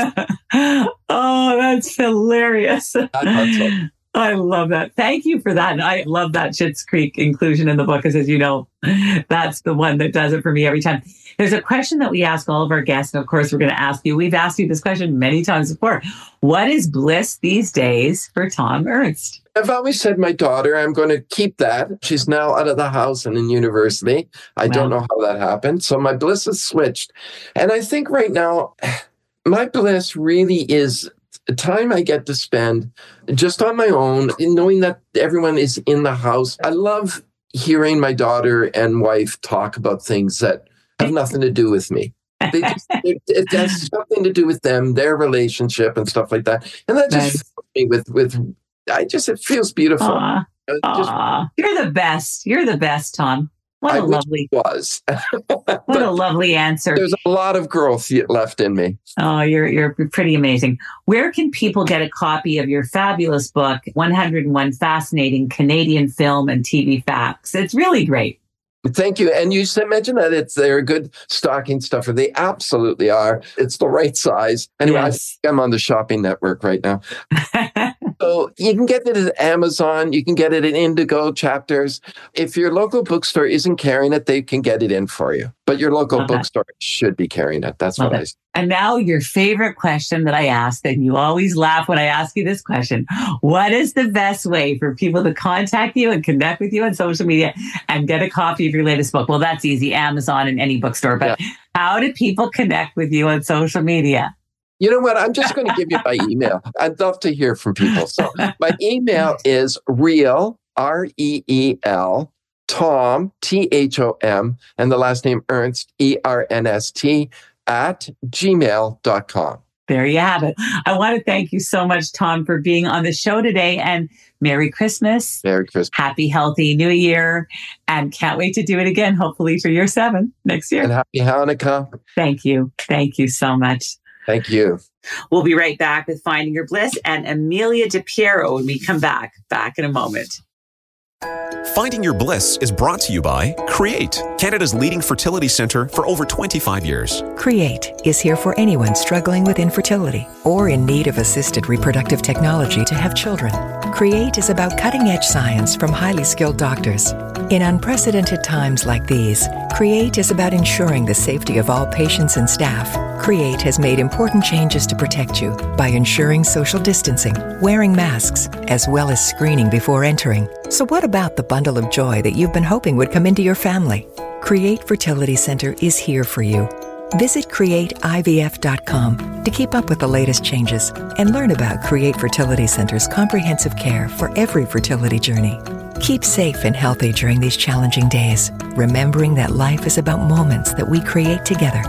Oh, that's hilarious. I thought so. I love that. Thank you for that. And I love that Schitt's Creek inclusion in the book, because as you know, that's the one that does it for me every time. There's a question that we ask all of our guests, and of course, we're going to ask you. We've asked you this question many times before. What is bliss these days for Tom Ernst? I've always said my daughter, I'm going to keep that. She's now out of the house and in university. I wow. don't know how that happened. So my bliss has switched. And I think right now, my bliss really is the time I get to spend just on my own, knowing that everyone is in the house. I love hearing my daughter and wife talk about things that have nothing to do with me. They just, it, it has something to do with them, their relationship and stuff like that. And that just nice. fills me with, with, I just, it feels beautiful. Aww. Just, Aww. You're the best. You're the best, Tom. What a I lovely was. What a lovely answer. There's a lot of growth yet left in me. Oh, you're you're pretty amazing. Where can people get a copy of your fabulous book, one hundred one Fascinating Canadian Film and T V Facts? It's really great. Thank you. And you mentioned that it's they're a good stocking stuffer. They absolutely are. It's the right size. Anyway, yes. I, I'm on the shopping network right now. So you can get it at Amazon. You can get it at Indigo Chapters. If your local bookstore isn't carrying it, they can get it in for you. But your local Love bookstore that. should be carrying it. That's Love what it. I say. And now your favorite question that I ask, and you always laugh when I ask you this question. What is the best way for people to contact you and connect with you on social media and get a copy of your latest book? Well, that's easy. Amazon and any bookstore. But yeah. How do people connect with you on social media? You know what? I'm just going to give you my email. I'd love to hear from people. So my email is real, R E E L, Tom, T H O M, and the last name Ernst, E R N S T, at gmail dot com. There you have it. I want to thank you so much, Tom, for being on the show today. And Merry Christmas. Merry Christmas. Happy, healthy New Year. And can't wait to do it again, hopefully for year seven next year. And happy Hanukkah. Thank you. Thank you so much. Thank you. We'll be right back with Finding Your Bliss and Amelia DiPiero when we come back. Back in a moment. Finding Your Bliss is brought to you by Create, Canada's leading fertility center for over twenty-five years. Create is here for anyone struggling with infertility or in need of assisted reproductive technology to have children. Create is about cutting-edge science from highly skilled doctors. In unprecedented times like these, Create is about ensuring the safety of all patients and staff. Create has made important changes to protect you by ensuring social distancing, wearing masks, as well as screening before entering. So what about the bundle of joy that you've been hoping would come into your family? Create Fertility Center is here for you. Visit create I V F dot com to keep up with the latest changes and learn about Create Fertility Center's comprehensive care for every fertility journey. Keep safe and healthy during these challenging days, remembering that life is about moments that we create together.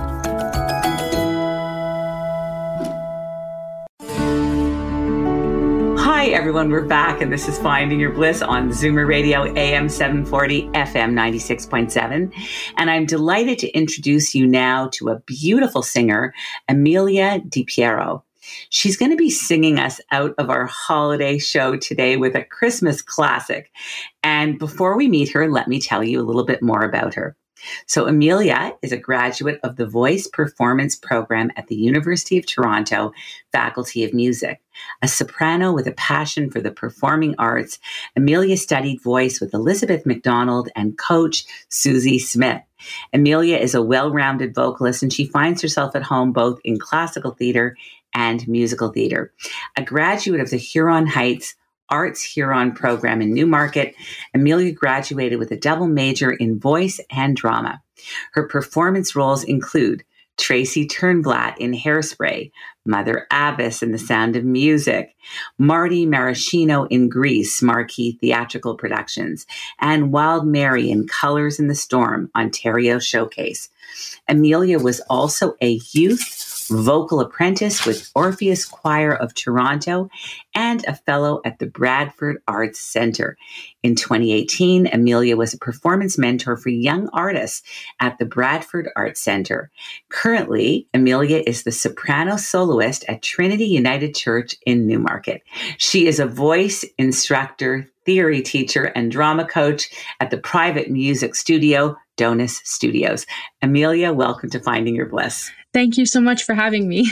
Hi, everyone. We're back, and this is Finding Your Bliss on Zoomer Radio, A M seven forty, F M ninety-six point seven. And I'm delighted to introduce you now to a beautiful singer, Amelia DiPiero. She's going to be singing us out of our holiday show today with a Christmas classic. And before we meet her, let me tell you a little bit more about her. So Amelia is a graduate of the Voice Performance Program at the University of Toronto Faculty of Music. A soprano with a passion for the performing arts, Amelia studied voice with Elizabeth McDonald and coach Susie Smith. Amelia is a well-rounded vocalist, and she finds herself at home both in classical theater and musical theater. A graduate of the Huron Heights Arts Huron program in Newmarket, Amelia graduated with a double major in voice and drama. Her performance roles include Tracy Turnblatt in Hairspray, Mother Abbess in The Sound of Music, Marty Maraschino in Grease, Marquee Theatrical Productions, and Wild Mary in Colors in the Storm, Ontario Showcase. Amelia was also a youth vocal apprentice with Orpheus Choir of Toronto, and a fellow at the Bradford Arts Centre. In twenty eighteen, Amelia was a performance mentor for young artists at the Bradford Arts Centre. Currently, Amelia is the soprano soloist at Trinity United Church in Newmarket. She is a voice instructor, theory teacher, and drama coach at the private music studio, Donus Studios. Amelia, welcome to Finding Your Bliss. Thank you so much for having me.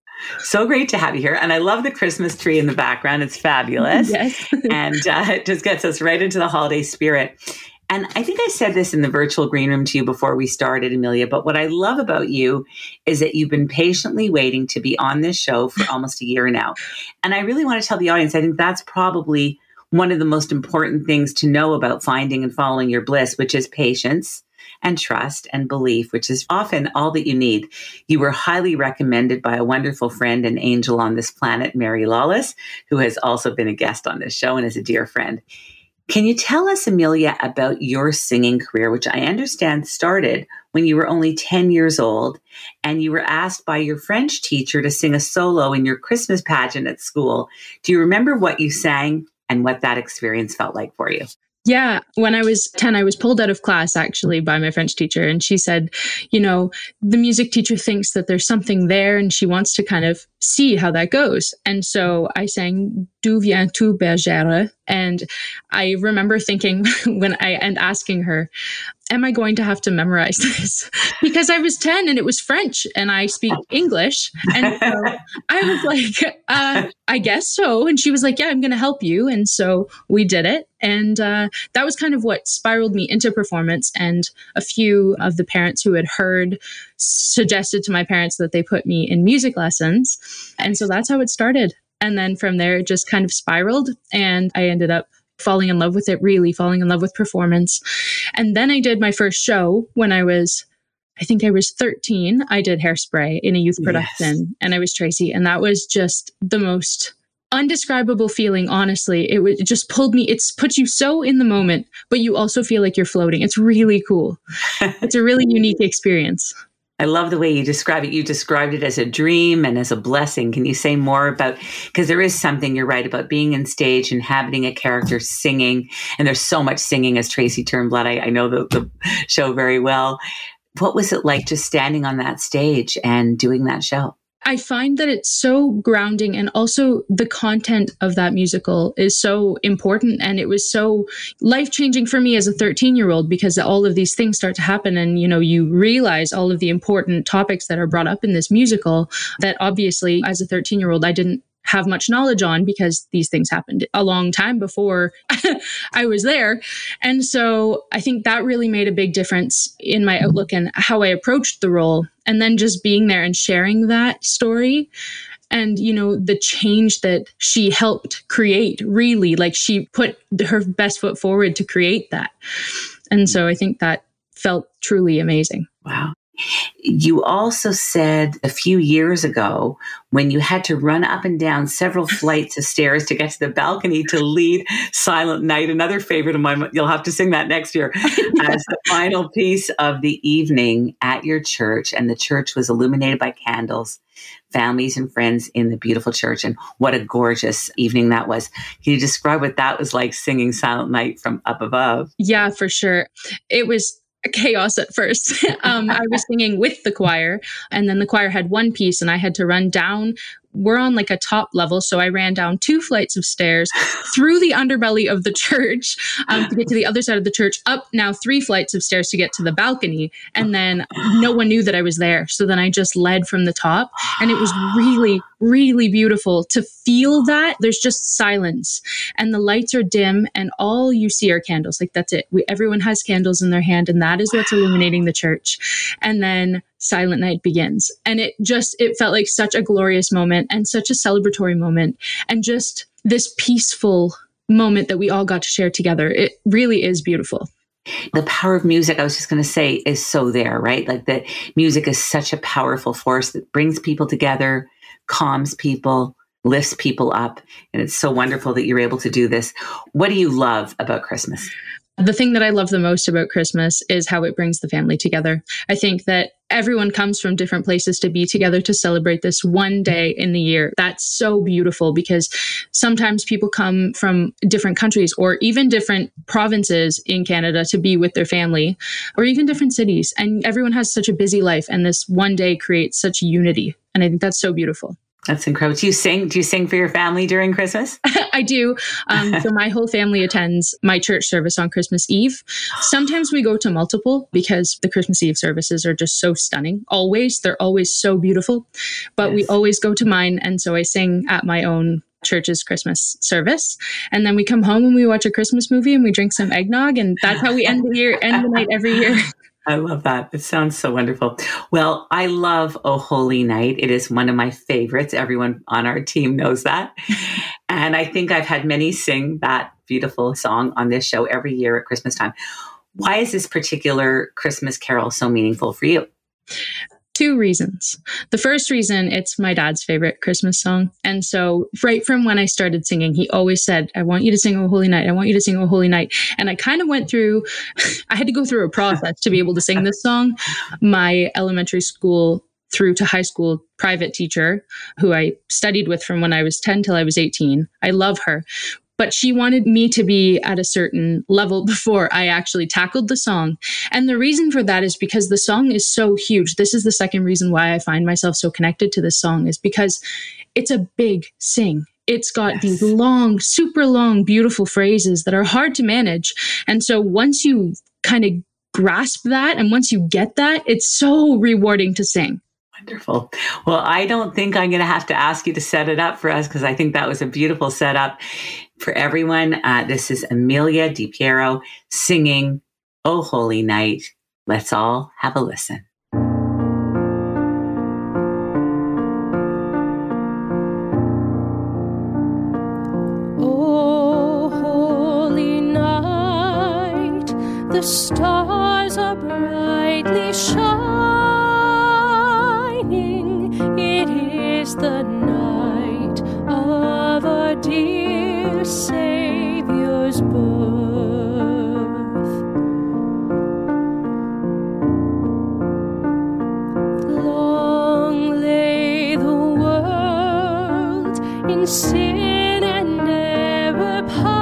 So great to have you here. And I love the Christmas tree in the background. It's fabulous. Yes. And uh, it just gets us right into the holiday spirit. And I think I said this in the virtual green room to you before we started, Amelia, but what I love about you is that you've been patiently waiting to be on this show for almost a year now. And I really want to tell the audience, I think that's probably one of the most important things to know about finding and following your bliss, which is patience and trust and belief, which is often all that you need. You were highly recommended by a wonderful friend and angel on this planet, Mary Lawless, who has also been a guest on this show and is a dear friend. Can you tell us, Amelia, about your singing career, which I understand started when you were only ten years old, and you were asked by your French teacher to sing a solo in your Christmas pageant at school. Do you remember what you sang and what that experience felt like for you? Yeah. When I was ten, I was pulled out of class actually by my French teacher. And she said, you know, the music teacher thinks that there's something there and she wants to kind of see how that goes. And so I sang D'où viens-tu, bergère? And I remember thinking when I, and asking her, am I going to have to memorize this? Because I was ten and it was French and I speak English. And so I was like, uh, I guess so. And she was like, yeah, I'm going to help you. And so we did it. And uh, that was kind of what spiraled me into performance. And a few of the parents who had heard suggested to my parents that they put me in music lessons. And so that's how it started. And then from there, it just kind of spiraled. And I ended up falling in love with it, really falling in love with performance. And then I did my first show when I was, I think I was thirteen. I did Hairspray in a youth production, yes. And I was Tracy. And that was just the most undescribable feeling, honestly. It, w- it just pulled me, it's put you so in the moment, but you also feel like you're floating. It's really cool. It's a really unique experience. I love the way you describe it. You described it as a dream and as a blessing. Can you say more about, because there is something, you're right, about being on stage, inhabiting a character, singing, and there's so much singing as Tracy Turnblad. I, I know the, the show very well. What was it like just standing on that stage and doing that show? I find that it's so grounding, and also the content of that musical is so important. And it was so life-changing for me as a thirteen-year-old, because all of these things start to happen and, you know, you realize all of the important topics that are brought up in this musical that obviously as a thirteen-year-old, I didn't have much knowledge on, because these things happened a long time before I was there. And so I think that really made a big difference in my outlook and how I approached the role. And then just being there and sharing that story and, you know, the change that she helped create, really, like she put her best foot forward to create that. And so I think that felt truly amazing. Wow. You also said a few years ago, when you had to run up and down several flights of stairs to get to the balcony to lead Silent Night, another favorite of mine, you'll have to sing that next year, as the final piece of the evening at your church. And the church was illuminated by candles, families and friends in the beautiful church. And what a gorgeous evening that was. Can you describe what that was like, singing Silent Night from up above? Yeah, for sure. It was chaos at first. um, I was singing with the choir, and then the choir had one piece and I had to run down. We're on like a top level. So I ran down two flights of stairs through the underbelly of the church um, to get to the other side of the church, up now three flights of stairs to get to the balcony. And then no one knew that I was there. So then I just led from the top, and it was really, really beautiful to feel that. There's just silence and the lights are dim and all you see are candles. Like that's it. We, everyone has candles in their hand, and that is what's illuminating the church. And then Silent Night begins. And it just, it felt like such a glorious moment and such a celebratory moment, and just this peaceful moment that we all got to share together. It really is beautiful. The power of music, I was just going to say, is so there, right? Like that music is such a powerful force that brings people together, calms people, lifts people up. And it's so wonderful that you're able to do this. What do you love about Christmas? The thing that I love the most about Christmas is how it brings the family together. I think that everyone comes from different places to be together to celebrate this one day in the year. That's so beautiful because sometimes people come from different countries or even different provinces in Canada to be with their family, or even different cities. And everyone has such a busy life, and this one day creates such unity. And I think that's so beautiful. That's incredible. Do you sing? Do you sing for your family during Christmas? I do. Um, so my whole family attends my church service on Christmas Eve. Sometimes we go to multiple because the Christmas Eve services are just so stunning. Always. They're always so beautiful. But yes. We always go to mine. And so I sing at my own church's Christmas service. And then we come home and we watch a Christmas movie and we drink some eggnog. And that's how we end the year, end the night every year. I love that. It sounds so wonderful. Well, I love O Holy Night. It is one of my favorites. Everyone on our team knows that. And I think I've had many sing that beautiful song on this show every year at Christmas time. Why is this particular Christmas carol so meaningful for you? Two reasons. The first reason, it's my dad's favorite Christmas song. And so right from when I started singing, he always said, I want you to sing O Holy Night. I want you to sing O Holy Night. And I kind of went through, I had to go through a process to be able to sing this song. My elementary school through to high school private teacher, who I studied with from when I was ten till I was eighteen. I love her. But she wanted me to be at a certain level before I actually tackled the song. And the reason for that is because the song is so huge. This is the second reason why I find myself so connected to this song, is because it's a big sing. It's got yes. these long, super long, beautiful phrases that are hard to manage. And so once you kind of grasp that and once you get that, it's so rewarding to sing. Wonderful. Well, I don't think I'm going to have to ask you to set it up for us because I think that was a beautiful setup for everyone. Uh, this is Amelia DiPiero singing O Holy Night. Let's all have a listen. O holy night, the stars are brightly shining. It is the night of our dear Savior's birth. Long lay the world in sin and never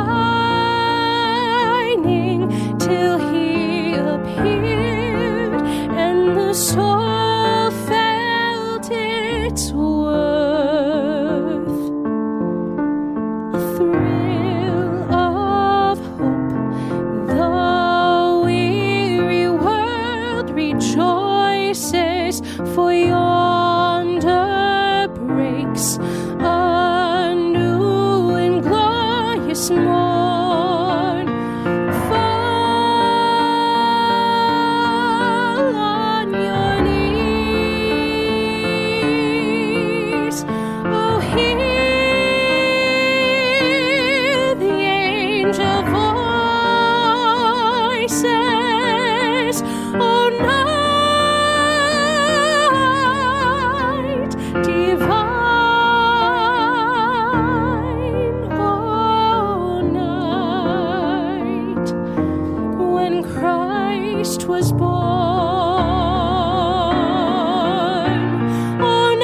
pining, till he appeared and the soul felt its worth. A thrill of hope, the weary world rejoices, for yonder breaks a new and glorious morn. Fall on your knees, oh, hear the angel voices, oh, night divine, oh, night when Christ was born, oh,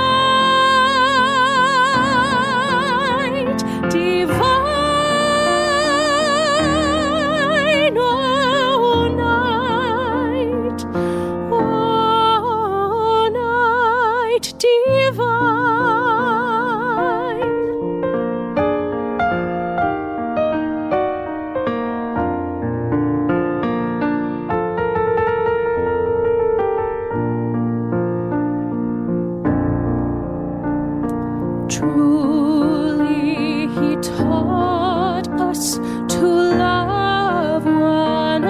night divine, oh, night, oh, night divine. Truly he taught us to love one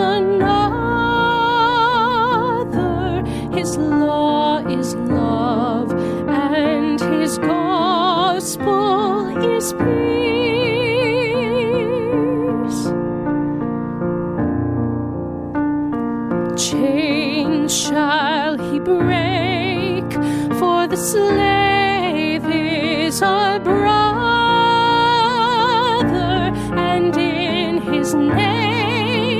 another. His law is love and his gospel is peace. Chains shall he break, for the slave is our brother, and in his name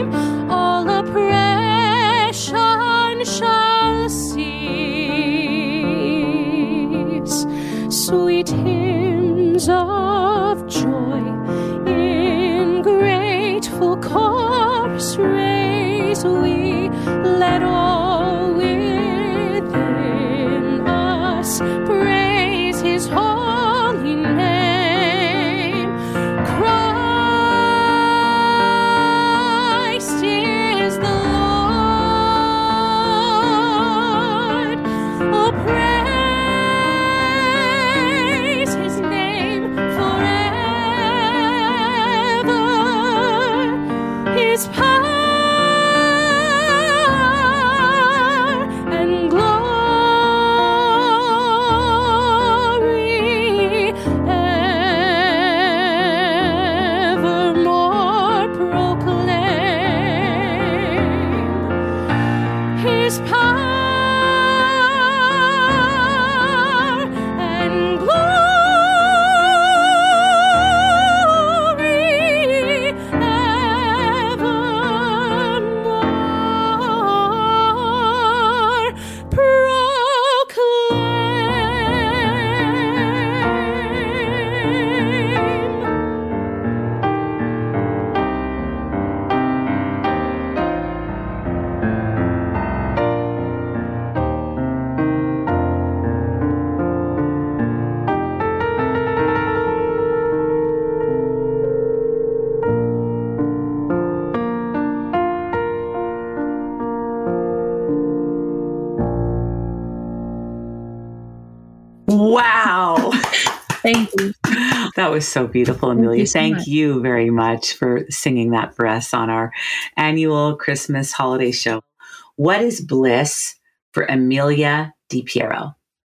Wow. Thank you. That was so beautiful, Amelia. Thank you, so Thank you very much for singing that for us on our annual Christmas holiday show. What is bliss for Amelia DiPiero?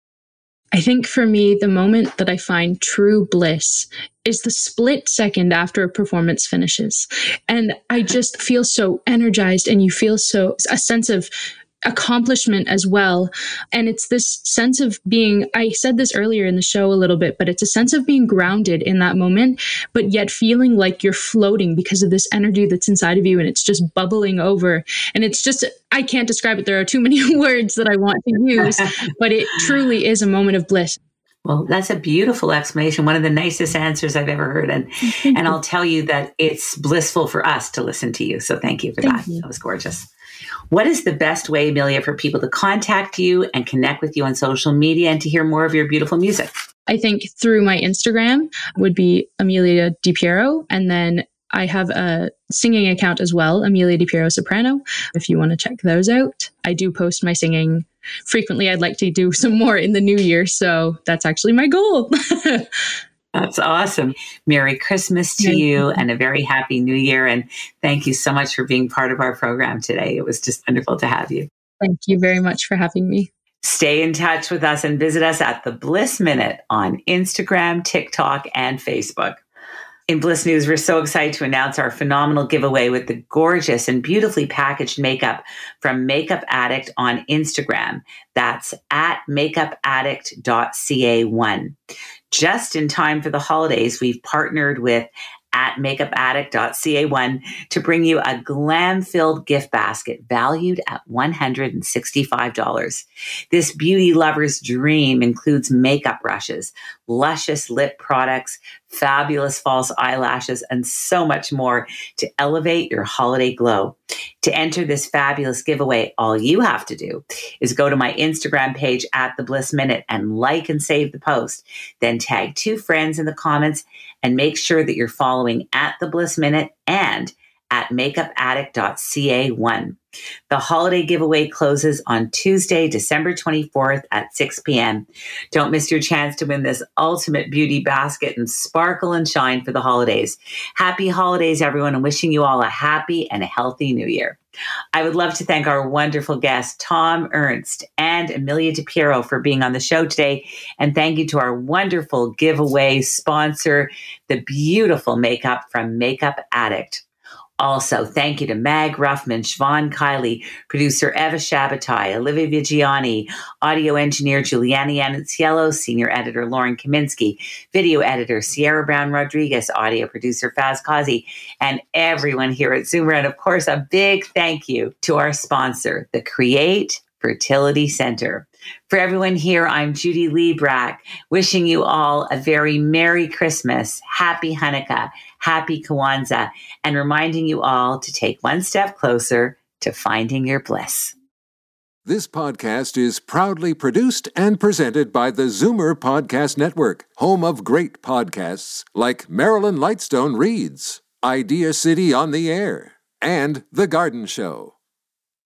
I think for me, the moment that I find true bliss is the split second after a performance finishes. And I just feel so energized, and you feel so a sense of accomplishment as well. And it's this sense of being, I said this earlier in the show a little bit, but it's a sense of being grounded in that moment, but yet feeling like you're floating because of this energy that's inside of you, and it's just bubbling over. And it's just, I can't describe it. There are too many words that I want to use, but it truly is a moment of bliss. Well, that's a beautiful explanation. One of the nicest answers I've ever heard. And and you. I'll tell you that it's blissful for us to listen to you. So thank you for Thank that. you. That was gorgeous. What is the best way, Amelia, for people to contact you and connect with you on social media and to hear more of your beautiful music? I think through my Instagram would be Amelia DiPiero. And then I have a singing account as well, Amelia DiPiero Soprano, if you want to check those out. I do post my singing frequently. I'd like to do some more in the new year. So that's actually my goal. That's awesome. Merry Christmas to you and a very happy new year. And thank you so much for being part of our program today. It was just wonderful to have you. Thank you very much for having me. Stay in touch with us and visit us at the Bliss Minute on Instagram, TikTok, and Facebook. In Bliss News, we're so excited to announce our phenomenal giveaway with the gorgeous and beautifully packaged makeup from Makeup Addict on Instagram. That's at makeup addict dot c a one. Just in time for the holidays, we've partnered with at makeup addict dot c a one to bring you a glam-filled gift basket valued at one hundred sixty-five dollars. This beauty lover's dream includes makeup brushes, luscious lip products, fabulous false eyelashes, and so much more to elevate your holiday glow. To enter this fabulous giveaway, all you have to do is go to my Instagram page at The Bliss Minute and like and save the post. Then tag two friends in the comments and make sure that you're following at The Bliss Minute and at makeup addict dot c a one. The holiday giveaway closes on Tuesday, December twenty-fourth at six p.m. Don't miss your chance to win this ultimate beauty basket and sparkle and shine for the holidays. Happy holidays, everyone, and wishing you all a happy and a healthy new year. I would love to thank our wonderful guests, Tom Ernst and Amelia DiPiero, for being on the show today. And thank you to our wonderful giveaway sponsor, the beautiful makeup from Makeup Addict. Also, thank you to Mag Ruffman, Siobhan Kiley, producer Eva Shabatai, Olivia Vigiani, audio engineer Juliana Annunziello, senior editor Lauren Kaminsky, video editor Sierra Brown Rodriguez, audio producer Faz Kazi, and everyone here at Zoomer. And of course, a big thank you to our sponsor, the Create Fertility Center. For everyone here, I'm Judy Liebrack, wishing you all a very Merry Christmas, Happy Hanukkah, Happy Kwanzaa, and reminding you all to take one step closer to finding your bliss. This podcast is proudly produced and presented by the Zoomer Podcast Network, home of great podcasts like Marilyn Lightstone Reads, Idea City on the Air, and The Garden Show.